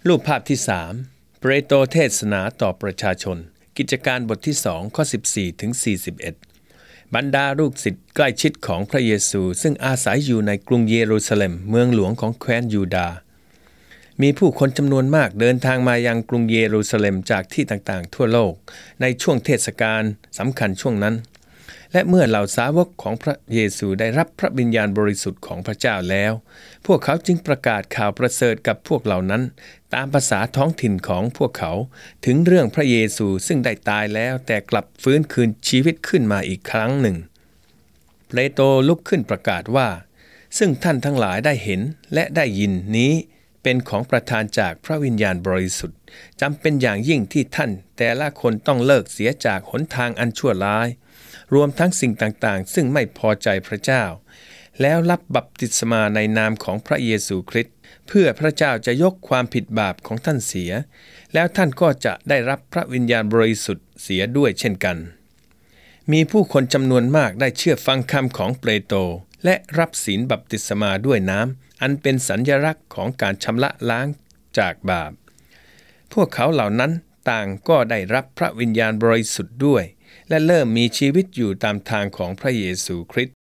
รูปภาพที่3เปโตรเทศนาต่อประชาชนกิจการบทที่2ข้อ14ถึง41บรรดาลูกศิษย์ใกล้ชิดของพระเยซูซึ่งอาศัยอยู่ในกรุงเยรูซาเล็มเมืองหลวงของแคว้นยูดาห์มีผู้คนจำนวนมากเดินทางมายังกรุงเยรูซาเล็มจากที่ต่างๆทั่วโลกในช่วงเทศกาลสำคัญช่วงนั้นและเมื่อเหล่าสาวกของพระเยซูได้รับพระวิญญาณบริสุทธิ์ของพระเจ้าแล้วพวกเขาจึงประกาศข่าวประเสริฐกับพวกเหล่านั้นตามภาษาท้องถิ่นของพวกเขาถึงเรื่องพระเยซูซึ่งได้ตายแล้วแต่กลับฟื้นคืนชีวิตขึ้นมาอีกครั้งหนึ่งเปโตรลุกขึ้นประกาศว่าซึ่งท่านทั้งหลายได้เห็นและได้ยินนี้เป็นของประทานจากพระวิญญาณบริสุทธิ์จำเป็นอย่างยิ่งที่ท่านแต่ละคนต้องเลิกเสียจากหนทางอันชั่วร้ายรวมทั้งสิ่งต่างๆซึ่งไม่พอใจพระเจ้าแล้วรับบัพติศมาในนามของพระเยซูคริสต์เพื่อพระเจ้าจะยกความผิดบาปของท่านเสียแล้วท่านก็จะได้รับพระวิญญาณบริสุทธิ์เสียด้วยเช่นกันมีผู้คนจำนวนมากได้เชื่อฟังคำของเปโตรและรับศีลบัพติศมาด้วยน้ำอันเป็นสัญลักษณ์ของการชำระล้างจากบาปพวกเขาเหล่านั้นต่างก็ได้รับพระวิญญาณบริสุทธิ์ด้วยและเริ่มมีชีวิตอยู่ตามทางของพระเยซูคริสต์